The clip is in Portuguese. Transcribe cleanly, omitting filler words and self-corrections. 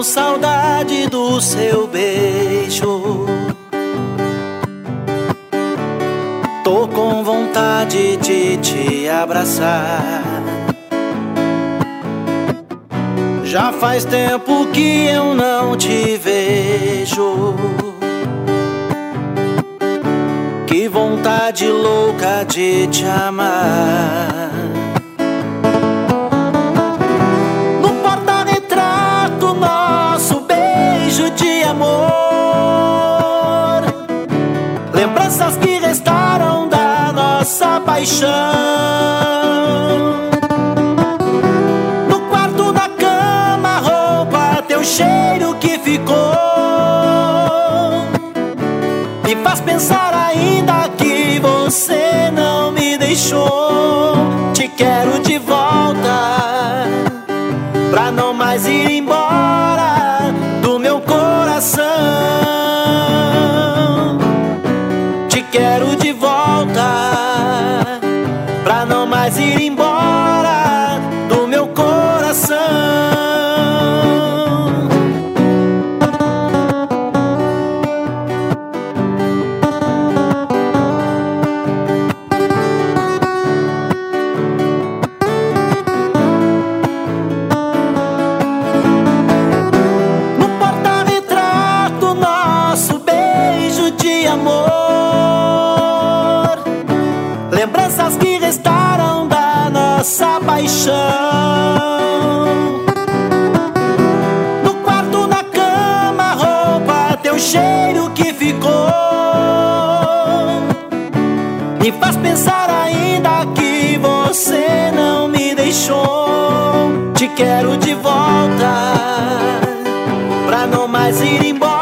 com saudade do seu beijo. Tô com vontade de te abraçar. Já faz tempo que eu não te vejo. Que vontade louca de te amar. No porta-retrato, nosso beijo de amor. Lembranças que restaram da nossa paixão. No quarto da cama, roupa, teu cheiro que ficou. Me faz pensar ainda que você não me deixou. Te quero de volta, pra não mais ir embora do meu coração. Te quero de volta, pra não mais ir embora do meu coração. Lembranças que restaram da nossa paixão. No quarto, na cama, roupa, teu cheiro que ficou. Me faz pensar ainda que você não me deixou. Te quero de volta, pra não mais ir embora